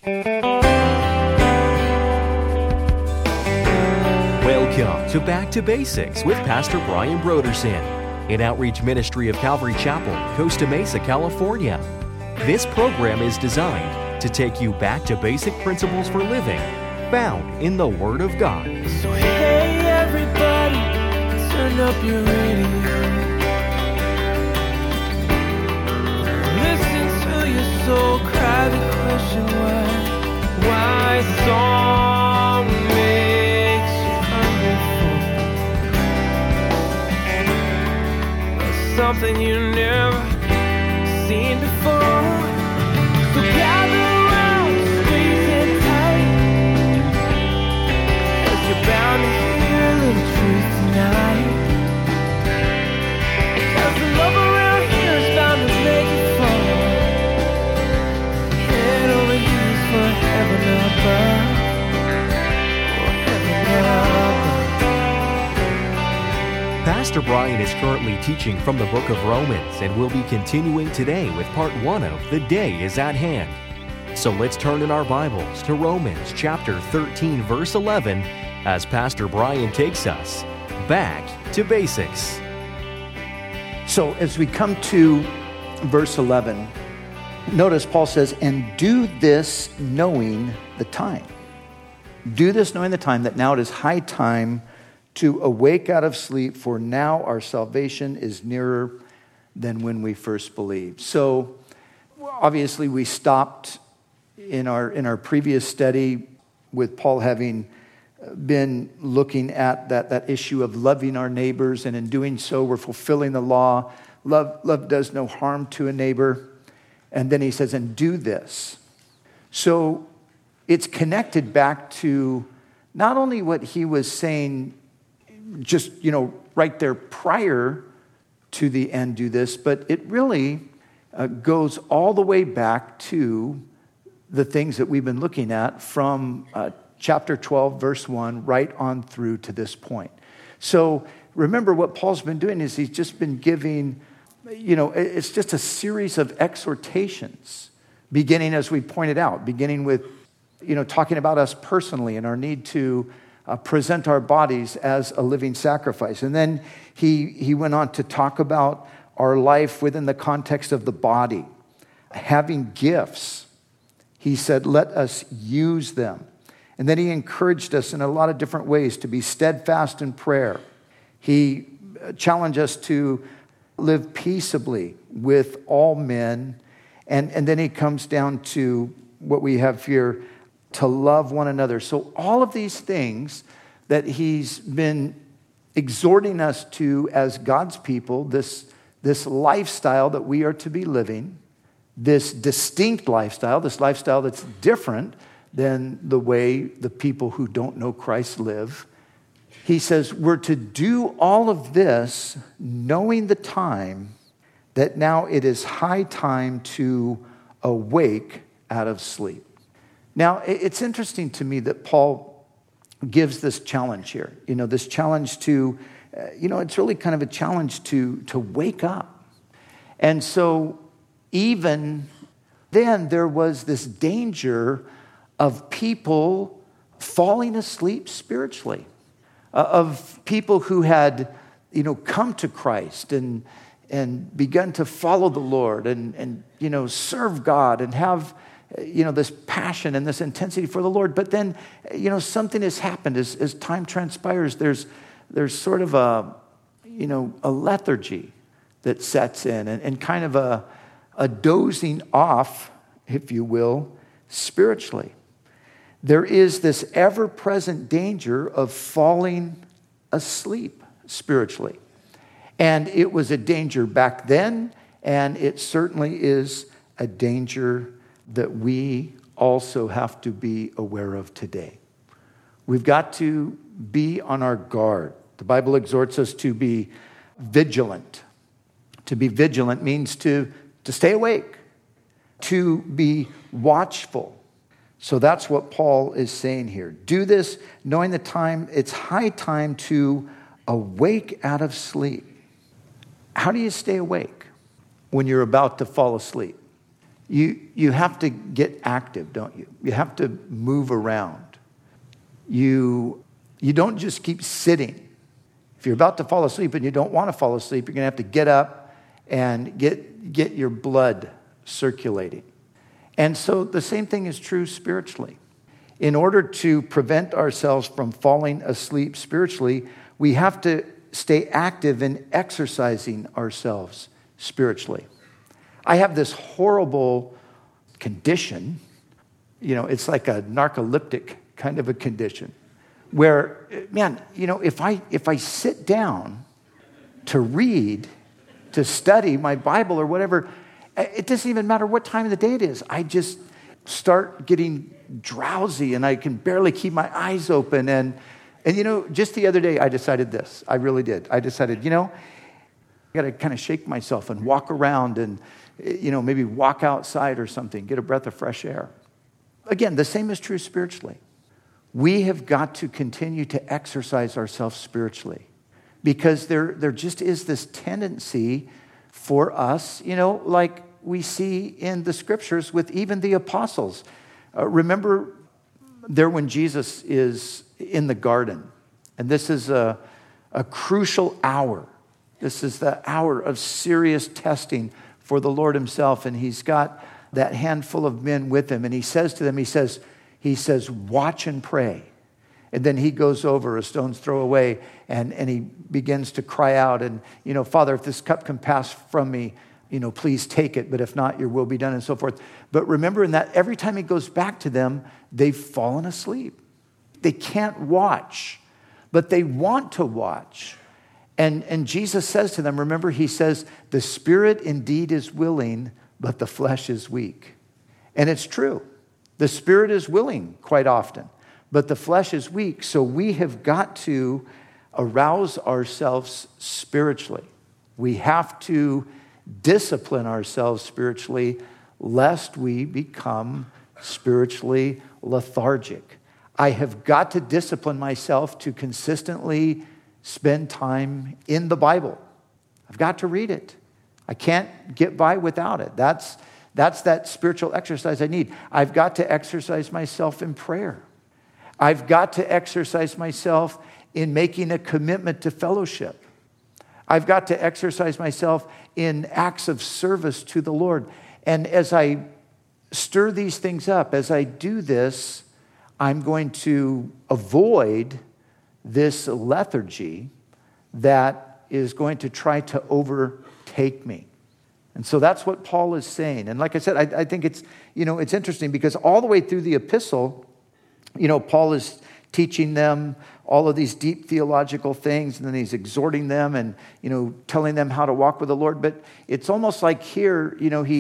Welcome to Back to Basics with Pastor Brian Brodersen, an outreach ministry of Calvary Chapel, Costa Mesa, California. This program is designed to take you back to basic principles for living, found in the Word of God. So hey everybody, turn up your radio. Listen to your soul cry the question why song makes you hungry for something you never seen before. So gather around, squeeze it tight, 'cause you're bound to hear a little truth tonight. 'Cause the love around here is bound to make you fall. Head over heels for heaven above. Oh, heaven above. Pastor Brian is currently teaching from the book of Romans and will be continuing today with part 1 of The Day is at Hand. So let's turn in our Bibles to Romans chapter 13, verse 11, as Pastor Brian takes us back to basics. So as we come to verse 11, notice Paul says, and do this knowing the time. Do this knowing the time, that now it is high time to awake out of sleep, for now our salvation is nearer than when we first believed. So obviously we stopped in our previous study with Paul having been looking at that issue of loving our neighbors, and in doing so we're fulfilling the law. Love does no harm to a neighbor. And then he says, and do this. So it's connected back to not only what he was saying just, right there prior to the and do this, but it really goes all the way back to the things that we've been looking at from chapter 12, verse 1, right on through to this point. So remember, what Paul's been doing is he's just been giving, it's just a series of exhortations, beginning, as we pointed out, beginning with, talking about us personally and our need to present our bodies as a living sacrifice. And then he went on to talk about our life within the context of the body, having gifts. He said, let us use them. And then he encouraged us in a lot of different ways to be steadfast in prayer. He challenged us to live peaceably with all men. And then he comes down to what we have here, to love one another. So all of these things that he's been exhorting us to as God's people, this lifestyle that we are to be living, this distinct lifestyle, this lifestyle that's different than the way the people who don't know Christ live. He says we're to do all of this knowing the time, that now it is high time to awake out of sleep. Now, it's interesting to me that Paul gives this challenge here. This challenge to, it's really kind of a challenge to wake up. And so even then there was this danger of people falling asleep spiritually, of people who had, come to Christ and begun to follow the Lord and serve God and have, this passion and this intensity for the Lord. But then, something has happened as time transpires. There's sort of a lethargy that sets in and kind of a dozing off, if you will, spiritually. There is this ever-present danger of falling asleep spiritually. And it was a danger back then, and it certainly is a danger that we also have to be aware of today. We've got to be on our guard. The Bible exhorts us to be vigilant. To be vigilant means to stay awake, to be watchful. So that's what Paul is saying here. Do this knowing the time. It's high time to awake out of sleep. How do you stay awake when you're about to fall asleep? You have to get active, don't you? You have to move around. You don't just keep sitting. If you're about to fall asleep and you don't want to fall asleep, you're going to have to get up and get your blood circulating. And so the same thing is true spiritually. In order to prevent ourselves from falling asleep spiritually, we have to stay active in exercising ourselves spiritually. I have this horrible condition, it's like a narcoleptic kind of a condition, where, man, if I sit down to read, to study my Bible or whatever, it doesn't even matter what time of the day it is. I just start getting drowsy and I can barely keep my eyes open. And just the other day I decided this. I really did. I decided, I got to kind of shake myself and walk around and, maybe walk outside or something, get a breath of fresh air. Again, the same is true spiritually. We have got to continue to exercise ourselves spiritually because there just is this tendency for us, like we see in the scriptures with even the apostles. Remember there when Jesus is in the garden, and this is a crucial hour. This is the hour of serious testing for the Lord himself, and he's got that handful of men with him, and he says to them, he says, watch and pray. And then he goes over a stone's throw away, and he begins to cry out, and, Father, if this cup can pass from me, please take it, but if not, your will be done, and so forth. But remember in that, every time he goes back to them, they've fallen asleep. They can't watch, but they want to watch. And Jesus says to them, remember, he says, the spirit indeed is willing, but the flesh is weak. And it's true. The spirit is willing quite often, but the flesh is weak. So we have got to arouse ourselves spiritually. We have to discipline ourselves spiritually, lest we become spiritually lethargic. I have got to discipline myself to consistently spend time in the Bible. I've got to read it. I can't get by without it. That's that spiritual exercise I need. I've got to exercise myself in prayer. I've got to exercise myself in making a commitment to fellowship. I've got to exercise myself in acts of service to the Lord. And as I stir these things up, as I do this, I'm going to avoid this lethargy that is going to try to overtake me. And so that's what Paul is saying. And like I said, I think it's interesting because all the way through the epistle, Paul is teaching them all of these deep theological things, and then he's exhorting them and, telling them how to walk with the Lord. But it's almost like here,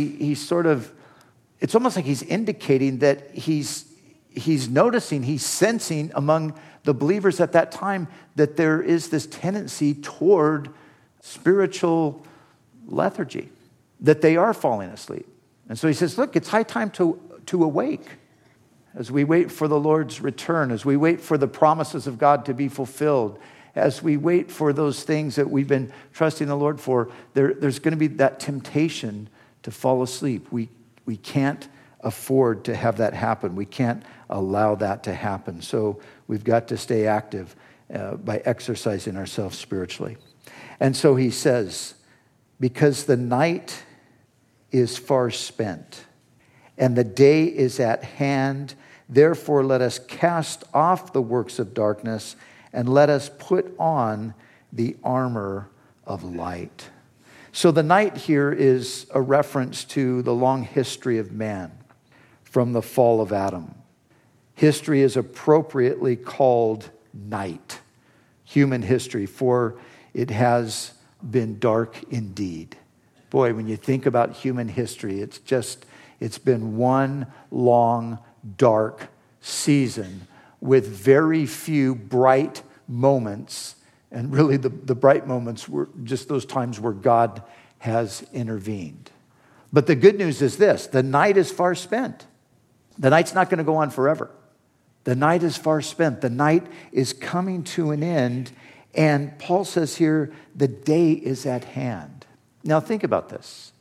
it's almost like he's indicating that he's noticing, he's sensing among the believers at that time that there is this tendency toward spiritual lethargy, that they are falling asleep. And so he says, look, it's high time to awake as we wait for the Lord's return, as we wait for the promises of God to be fulfilled, as we wait for those things that we've been trusting the Lord for. There's going to be that temptation to fall asleep. We can't afford to have that happen. We can't allow that to happen. So we've got to stay active by exercising ourselves spiritually. And so he says, because the night is far spent and the day is at hand, therefore let us cast off the works of darkness and let us put on the armor of light. So the night here is a reference to the long history of man from the fall of Adam. History is appropriately called night, human history, for it has been dark indeed. Boy, when you think about human history, it's been one long, dark season with very few bright moments. And really the bright moments were just those times where God has intervened. But the good news is this: the night is far spent. The night's not going to go on forever. The night is far spent. The night is coming to an end. And Paul says here, the day is at hand. Now think about this.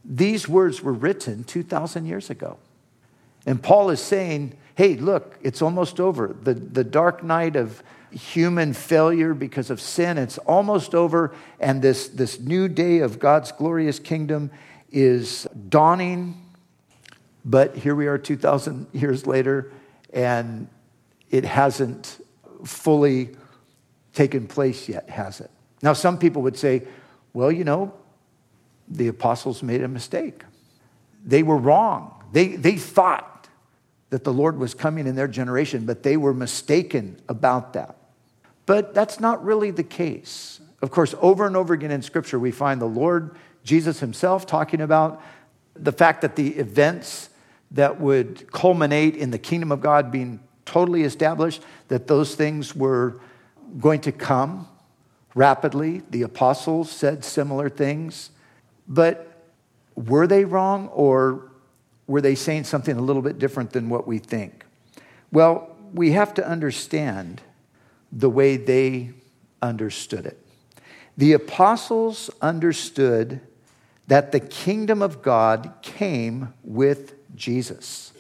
These words were written 2,000 years ago. And Paul is saying, hey, look, it's almost over. The dark night of human failure because of sin, it's almost over. And this new day of God's glorious kingdom is dawning. But here we are 2,000 years later, and it hasn't fully taken place yet, has it? Now, some people would say, well, the apostles made a mistake. They were wrong. They thought that the Lord was coming in their generation, but they were mistaken about that. But that's not really the case. Of course, over and over again in Scripture, we find the Lord Jesus himself talking about the fact that the events that would culminate in the kingdom of God being totally established, that those things were going to come rapidly. The apostles said similar things. But were they wrong, or were they saying something a little bit different than what we think? Well, we have to understand the way they understood it. The apostles understood that the kingdom of God came with Jesus.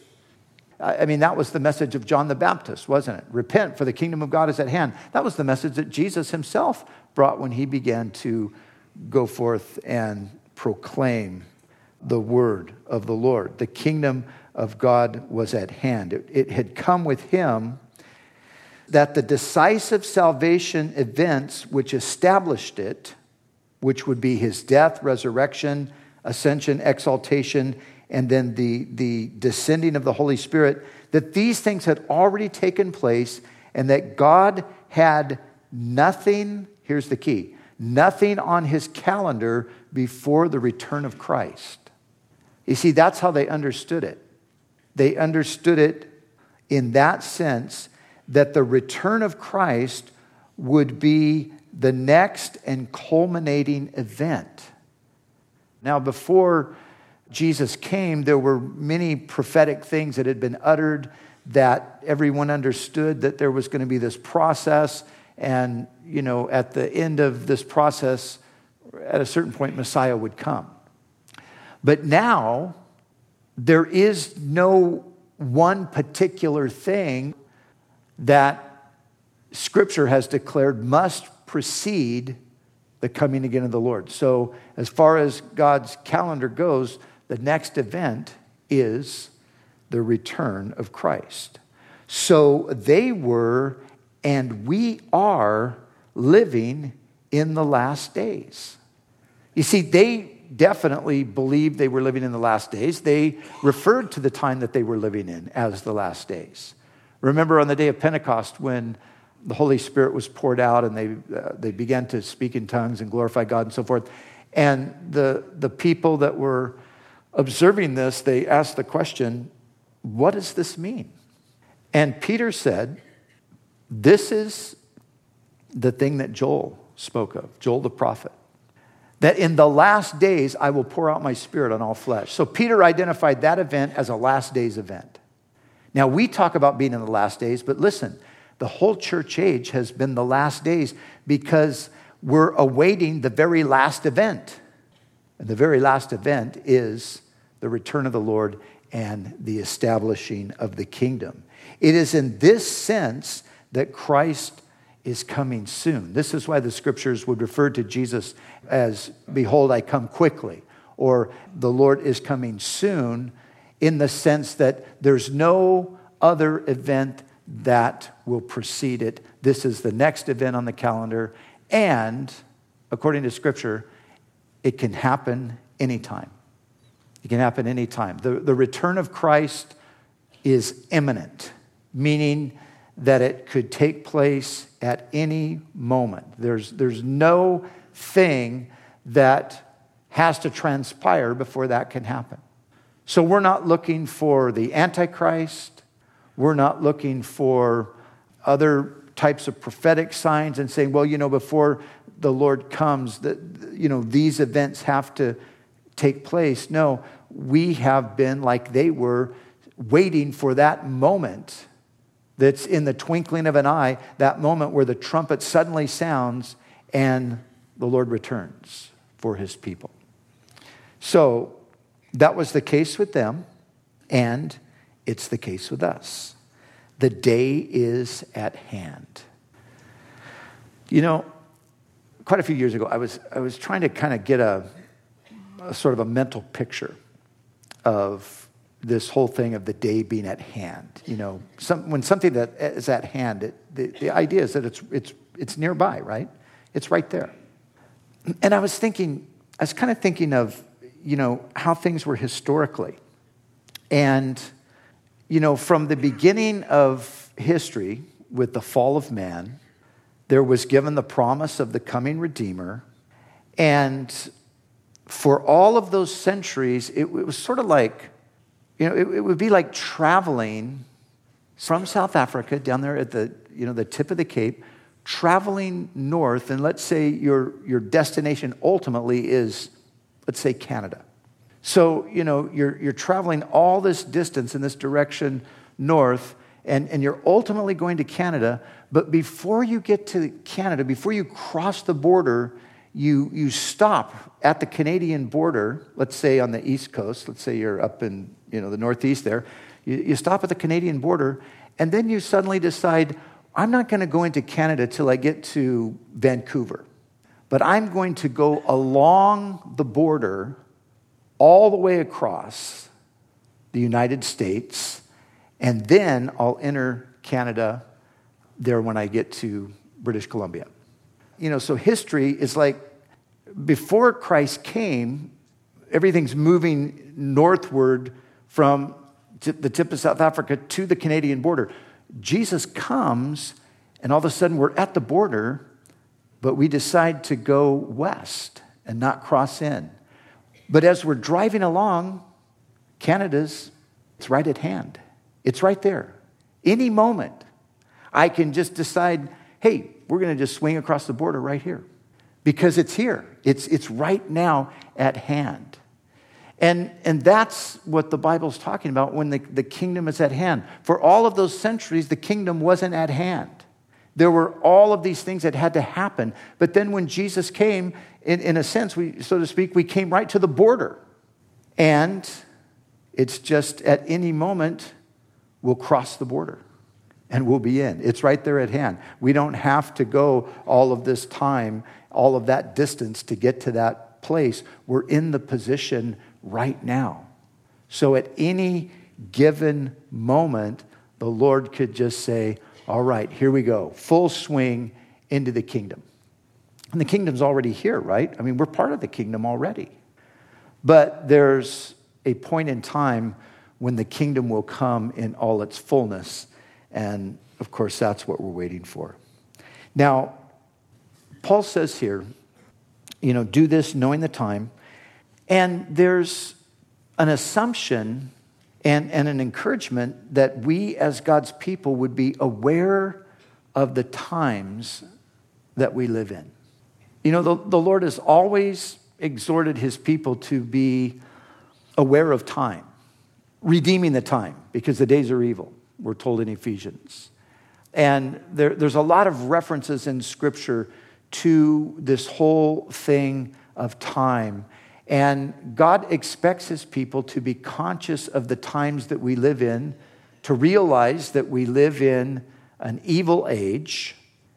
I mean, that was the message of John the Baptist, wasn't it? Repent, for the kingdom of God is at hand. That was the message that Jesus himself brought when he began to go forth and proclaim the word of the Lord. The kingdom of God was at hand. It had come with him, that the decisive salvation events which established it, which would be his death, resurrection, ascension, exaltation, and then the descending of the Holy Spirit, that these things had already taken place, and that God had nothing, here's the key, nothing on his calendar before the return of Christ. You see, that's how they understood it. They understood it in that sense that the return of Christ would be the next and culminating event. Now, before Jesus came, there were many prophetic things that had been uttered that everyone understood that there was going to be this process. And, at the end of this process, at a certain point, Messiah would come. But now, there is no one particular thing that Scripture has declared must precede the coming again of the Lord. So, as far as God's calendar goes, the next event is the return of Christ. So they were, and we are, living in the last days. You see, they definitely believed they were living in the last days. They referred to the time that they were living in as the last days. Remember on the day of Pentecost when the Holy Spirit was poured out and they began to speak in tongues and glorify God and so forth. And the people that were observing this, they asked the question, what does this mean? And Peter said, this is the thing that Joel spoke of, Joel the prophet, that in the last days I will pour out my Spirit on all flesh. So Peter identified that event as a last days event. Now we talk about being in the last days, but listen, the whole church age has been the last days because we're awaiting the very last event. And the very last event is the return of the Lord and the establishing of the kingdom. It is in this sense that Christ is coming soon. This is why the Scriptures would refer to Jesus as, behold, I come quickly, or the Lord is coming soon, in the sense that there's no other event that will precede it. This is the next event on the calendar, and according to Scripture, it can happen anytime. It can happen anytime. The return of Christ is imminent, meaning that it could take place at any moment. There's no thing that has to transpire before that can happen. So we're not looking for the Antichrist. We're not looking for other types of prophetic signs and saying, well, before the Lord comes, these events have to take place. No, we have been, like they were, waiting for that moment that's in the twinkling of an eye, that moment where the trumpet suddenly sounds and the Lord returns for his people. So That was the case with them, and it's the case with us. The day is at hand. You know, quite a few years ago, I was trying to kind of get a sort of a mental picture of this whole thing of the day being at hand. You know, when something that is at hand, the idea is that it's nearby, right? It's right there. And I was kind of thinking of, you know, how things were historically. And, you know, from the beginning of history with the fall of man, there was given the promise of the coming Redeemer. And for all of those centuries, it was sort of like, you know, it would be like traveling from South Africa down there at the tip of the Cape, traveling north, and let's say your destination ultimately is, let's say, Canada. So, you know, you're traveling all this distance in this direction north, and you're ultimately going to Canada. But before you get to Canada, before you cross the border, you stop at the Canadian border, let's say on the East Coast. Let's say you're up in, you know, the Northeast there. You stop at the Canadian border, and then you suddenly decide, I'm not going to go into Canada till I get to Vancouver, but I'm going to go along the border all the way across the United States, and then I'll enter Canada there when I get to British Columbia. You know, so history is like, before Christ came, everything's moving northward from the tip of South Africa to the Canadian border. Jesus comes, and all of a sudden we're at the border, but we decide to go west and not cross in. But as we're driving along, it's right at hand. It's right there. Any moment, I can just decide, hey, we're going to just swing across the border right here. Because it's here. It's right now at hand. And that's what the Bible's talking about when the kingdom is at hand. For all of those centuries, the kingdom wasn't at hand. There were all of these things that had to happen. But then when Jesus came, in a sense, so to speak, we came right to the border. And it's just at any moment, we'll cross the border and we'll be in. It's right there at hand. We don't have to go all of this time, all of that distance to get to that place. We're in the position right now. So at any given moment, the Lord could just say, all right, here we go. Full swing into the kingdom. And the kingdom's already here, right? I mean, we're part of the kingdom already. But there's a point in time when the kingdom will come in all its fullness. And, of course, that's what we're waiting for. Now, Paul says here, you know, do this knowing the time. And there's an assumption and an encouragement that we as God's people would be aware of the times that we live in. You know, the Lord has always exhorted his people to be aware of time, redeeming the time, because the days are evil, we're told in Ephesians. And there's a lot of references in Scripture to this whole thing of time. And God expects his people to be conscious of the times that we live in, to realize that we live in an evil age,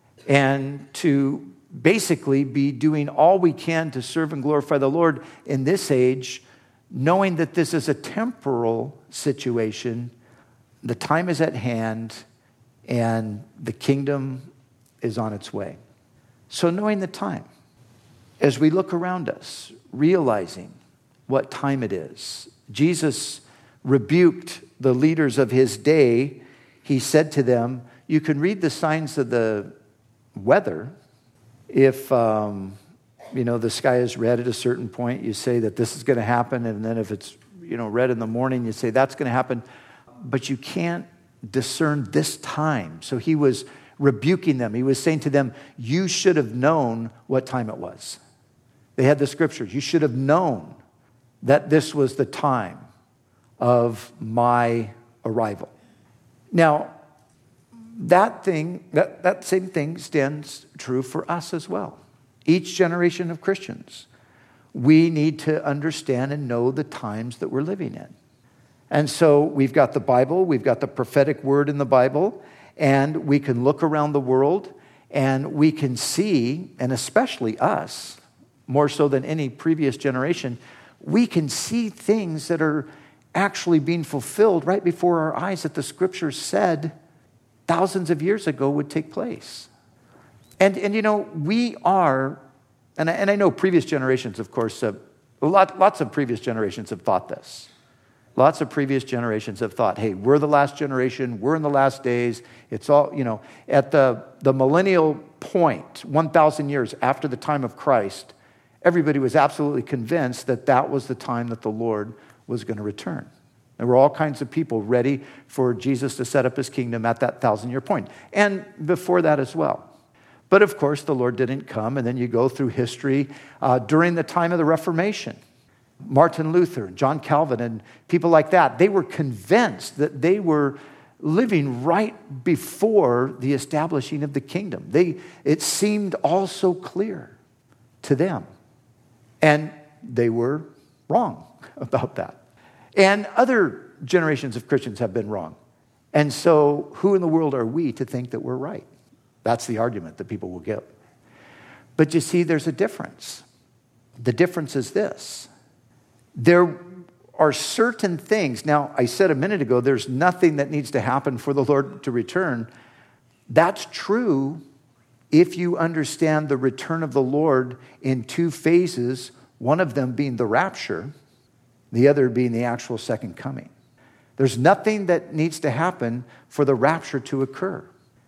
and to basically be doing all we can to serve and glorify the Lord in this age, knowing that this is a temporal situation. The time is at hand, and the kingdom is on its way. So knowing the time, as we look around us, realizing what time it is. Jesus rebuked the leaders of his day. He said to them, you can read the signs of the weather. If, the sky is red at a certain point, you say that this is going to happen. And then if it's, red in the morning, you say that's going to happen. But you can't discern this time. So he was rebuking them. He was saying to them, you should have known what time it was. They had the scriptures. You should have known that this was the time of my arrival. Now, that same thing stands true for us as well. Each generation of Christians. we need to understand and know the times that we're living in. And so we've got the Bible, we've got the prophetic word in the Bible, and we can look around the world and we can see, and especially us, more so than any previous generation, we can see things that are actually being fulfilled right before our eyes that the scriptures said thousands of years ago would take place. And you know, we are, and I know previous generations, of course, lots of previous generations have thought this. Lots of previous generations have thought, hey, we're the last generation, we're in the last days. It's all, you know, at the millennial point, 1,000 years after the time of Christ, everybody was absolutely convinced that that was the time that the Lord was going to return. There were all kinds of people ready for Jesus to set up his kingdom at that 1,000-year point, and before that as well. But of course, the Lord didn't come, and then you go through history during the time of the Reformation. Martin Luther, John Calvin, and people like that, they were convinced that they were living right before the establishing of the kingdom. It seemed all so clear to them. And they were wrong about that. And other generations of Christians have been wrong. And so who in the world are we to think that we're right? That's the argument that people will give. But you see, there's a difference. The difference is this. There are certain things. Now, I said a minute ago, there's nothing that needs to happen for the Lord to return. That's true if you understand the return of the Lord in two phases, one of them being the rapture, the other being the actual second coming. There's nothing that needs to happen for the rapture to occur.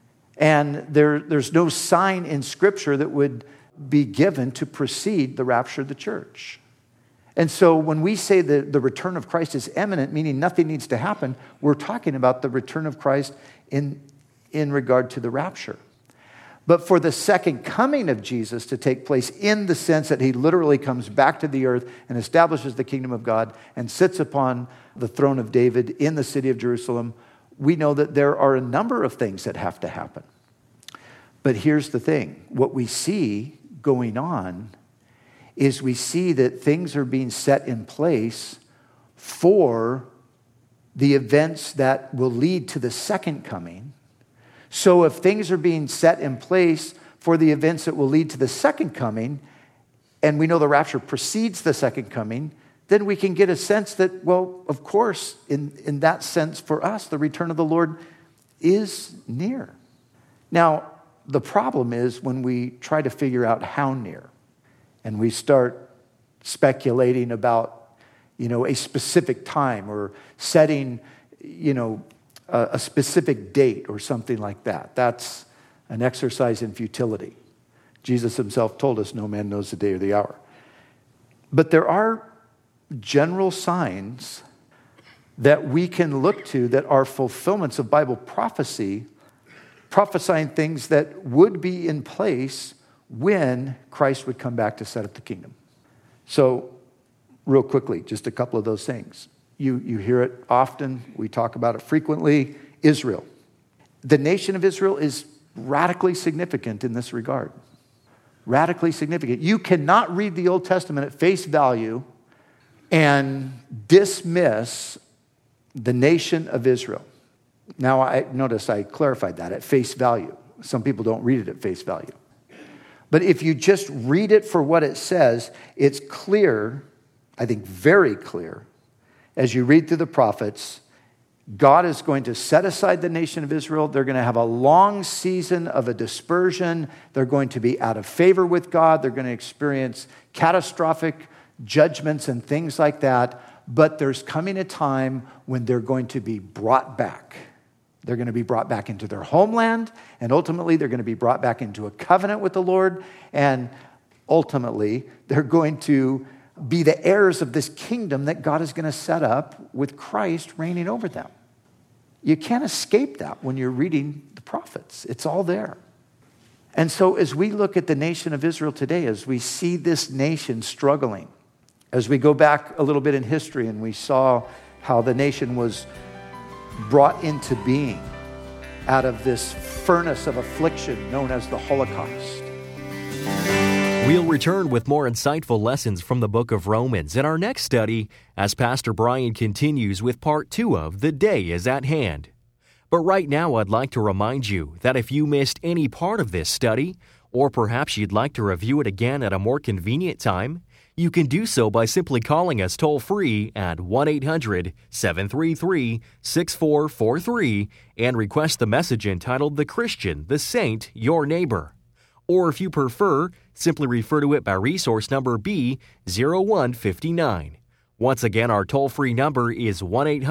And there's no sign in Scripture that would be given to precede the rapture of the church. And so when we say that the return of Christ is imminent, meaning nothing needs to happen, we're talking about the return of Christ in regard to the rapture. But for the second coming of Jesus to take place in the sense that he literally comes back to the earth and establishes the kingdom of God and sits upon the throne of David in the city of Jerusalem, we know that there are a number of things that have to happen. But here's the thing. What we see going on is we see that things are being set in place for the events that will lead to the second coming. So if things are being set in place for the events that will lead to the second coming, and we know the rapture precedes the second coming, then we can get a sense that, well, of course, in that sense for us, the return of the Lord is near. Now, the problem is when we try to figure out how near, and we start speculating about, a specific time or setting, a specific date or something like that. That's an exercise in futility. Jesus himself told us no man knows the day or the hour. But there are general signs that we can look to that are fulfillments of Bible prophecy, prophesying things that would be in place when Christ would come back to set up the kingdom. So, real quickly, just a couple of those things. You hear it often. We talk about it frequently. Israel. The nation of Israel is radically significant in this regard. Radically significant. You cannot read the Old Testament at face value and dismiss the nation of Israel. Now, notice I clarified that, at face value. Some people don't read it at face value. But if you just read it for what it says, it's clear, I think very clear, as you read through the prophets, God is going to set aside the nation of Israel. They're going to have a long season of a dispersion. They're going to be out of favor with God. They're going to experience catastrophic judgments and things like that. But there's coming a time when they're going to be brought back. They're going to be brought back into their homeland, and ultimately they're going to be brought back into a covenant with the Lord, and ultimately they're going to be the heirs of this kingdom that God is going to set up with Christ reigning over them. You can't escape that when you're reading the prophets. It's all there. And so as we look at the nation of Israel today, as we see this nation struggling, as we go back a little bit in history and we saw how the nation was brought into being out of this furnace of affliction known as the Holocaust. We'll return with more insightful lessons from the book of Romans in our next study as Pastor Brian continues with part 2 of The Day is at Hand. But right now, I'd like to remind you that if you missed any part of this study, or perhaps you'd like to review it again at a more convenient time, you can do so by simply calling us toll-free at 1-800-733-6443 and request the message entitled The Christian, the Saint, Your Neighbor. Or if you prefer, simply refer to it by resource number B0159. Once again, our toll-free number is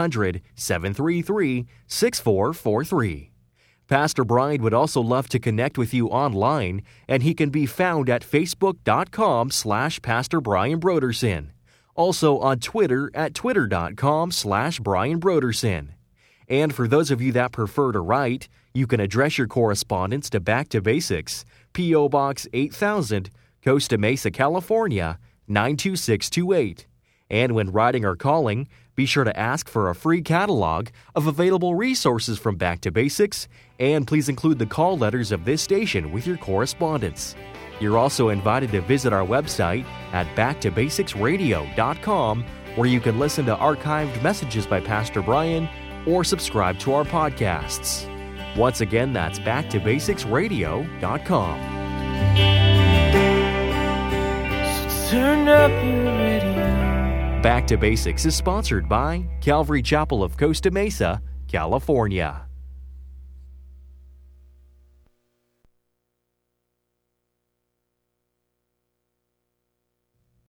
1-800-733-6443. Pastor Brian would also love to connect with you online, and he can be found at facebook.com/Pastor Brian Brodersen. Also on Twitter at twitter.com/Brian Brodersen. And for those of you that prefer to write, you can address your correspondence to Back to Basics, P.O. Box 8000, Costa Mesa, California, 92628. And when writing or calling, be sure to ask for a free catalog of available resources from Back to Basics, and please include the call letters of this station with your correspondence. You're also invited to visit our website at backtobasicsradio.com, where you can listen to archived messages by Pastor Brian or subscribe to our podcasts. Once again, that's backtobasicsradio.com. So turn up your radio. Back to Basics is sponsored by Calvary Chapel of Costa Mesa, California.